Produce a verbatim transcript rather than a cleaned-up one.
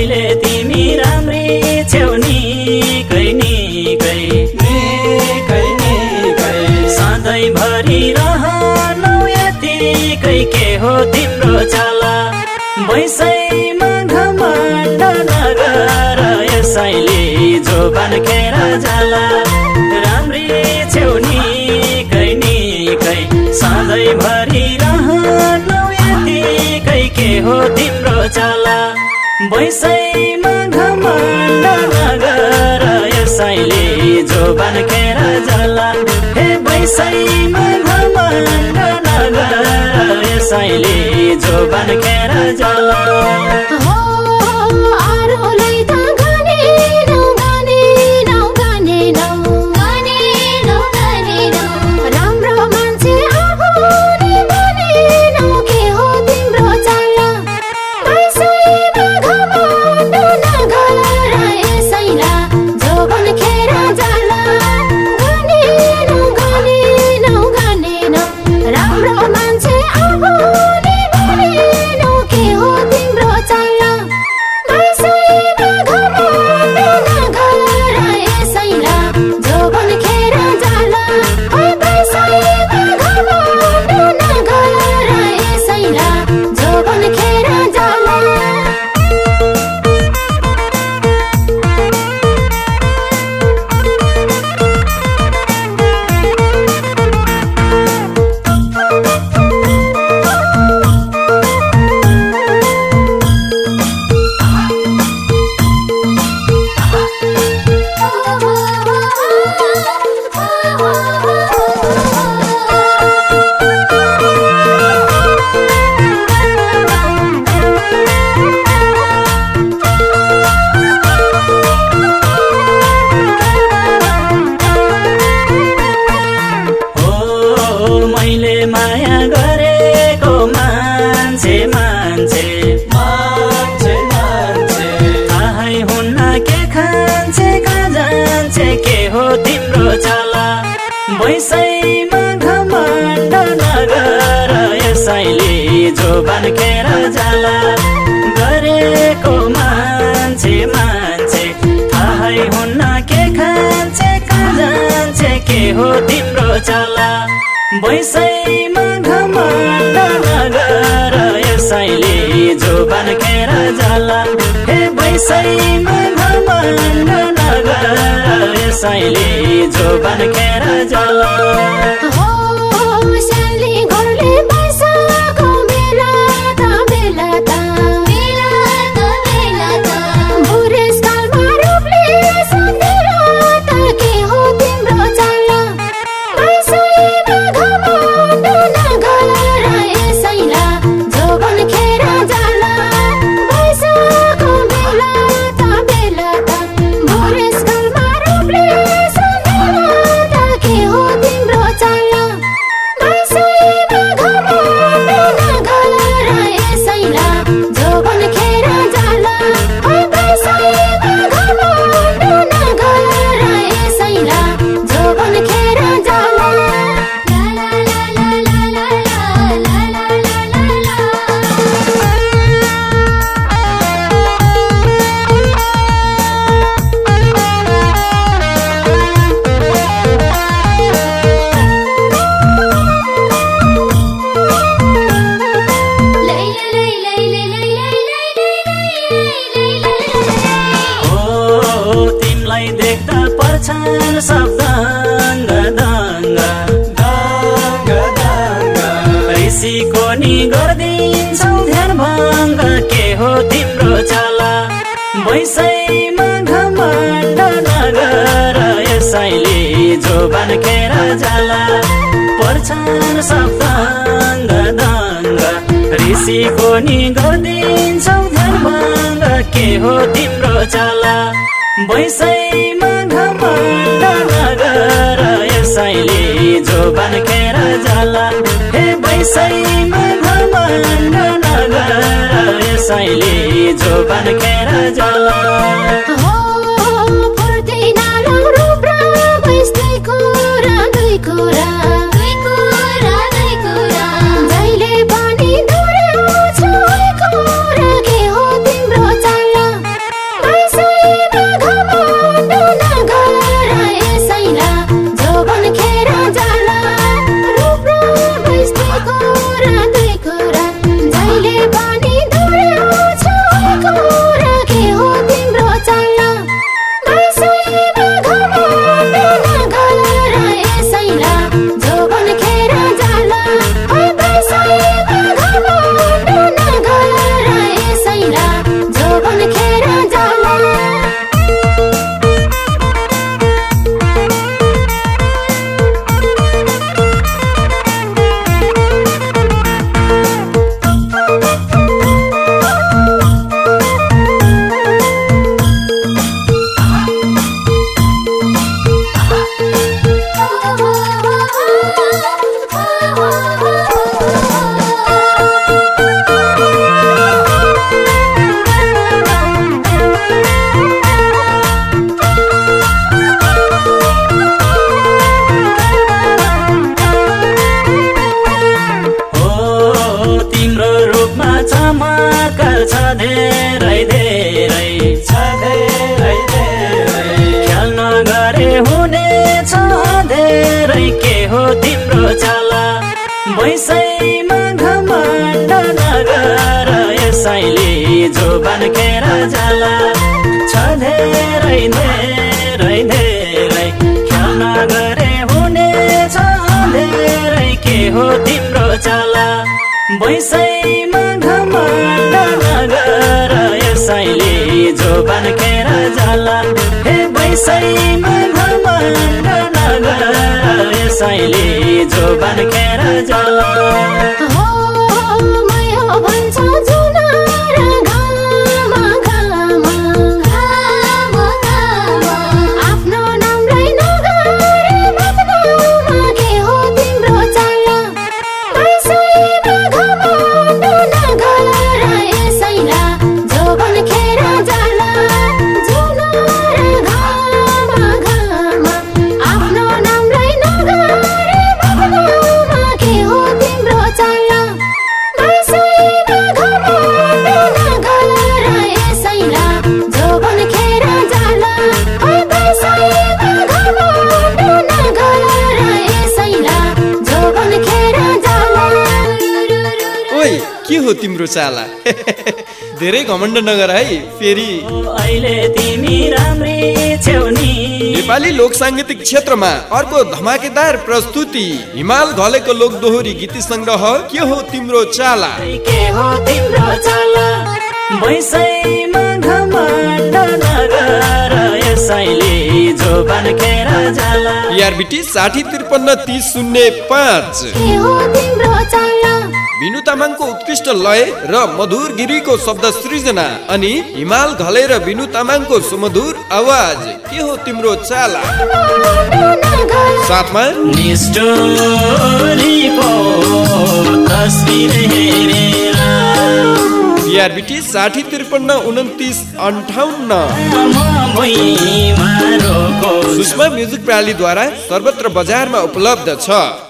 अहिले तिमी राम्री छेउ निकै निकै निकै निकै सधैँभरि रहनु यतिकै के हो तिम्रो चाला बैसैमा घमण्ड नगर यसैले जोबान खेर जाला राम्री छेउ निकै निकै सधैँभरि रहनु यतिकै के हो तिम्रो चाला बैसैमा घमण्ड नगर यसैले जोबान खेर जाला हे बैसैमा घमण्ड नगर यसैले जोबान खेर जाला माया गरेको मान्छे मान्छे मान्छे मान्छे थाहै हुन्न के खान्छे कहाँ जान्छे के हो तिम्रो चाला बैसैमा घमण्ड नगर यसैले जोबान खेर जाला गरेको मान्छे मान्छे थाहै हुन्न के खान्छे कहाँ जान्छे के हो तिम्रो चाला बैसैमा घमण्ड नगर यसैले जोबान खेर जाला हे बैसैमा घमण्ड नगर यसैले जोबान खेर जाला देख्दा पर्छन् सब दङ्ग दङ्ग दङ्ग दङ्ग ऋषिको नि गर्दिन्छौ ध्यान भङ्ग के हो तिम्रो चाला बैसैमा घमण्ड नगर यसैले जोबान खेर जाला पर्छन् सब दङ्ग दङ्ग ऋषिको नि गर्दिन्छौ ध्यान भङ्ग के हो तिम्रो चाला बैसैमा घमण्ड नगर यसैले जोबान खेर जाला हे बैसैमा घमण्ड नगर यसैले जोबान खेर जाला बैसैमा घमण्ड नगर यसैले जोबान खेर जाला छ धेरै धेरै धेरै ख्याल नगरे हुनेछ धेरै के हो तिम्रो चाला बैसैमा घमण्ड नगर यसैले जोबान खेर जाला हे बैसैमा घमण्ड नगर यसैले जोबान खेर जाला के हो तिम्रो चाला धेरै घमण्ड नगर है फेरि अहिले तिमी राम्री छेउ नि नेपाली लोक साङ्गीतिक क्षेत्रमा अर्को धमाकेदार प्रस्तुति हिमाल घलेको लोक दोहोरी गीत संग्रह के हो तिम्रो चाला के हो तिम्रो चाला बैसैमा घमण्ड नगर यसैले जोबान खेर जाला आरबिटी साठी त्रिपन्न तीस शून्य पाँच के हो तिम्रो चाला बिनु तामाङको उत्कृष्ट लय र मधुर गिरीको शब्द सृजना अनि हिमाल घले र बिनु तामाङको सुमधुर आवाज के हो तिम्रो चाला साथमा निष्ठुरीको तस्बिर हेरेर आरबिटी साठी त्रिपन्न उन्तिस अन्ठाउन्न सुषमा म्युजिक प्रणालीद्वारा सर्वत्र बजारमा उपलब्ध छ।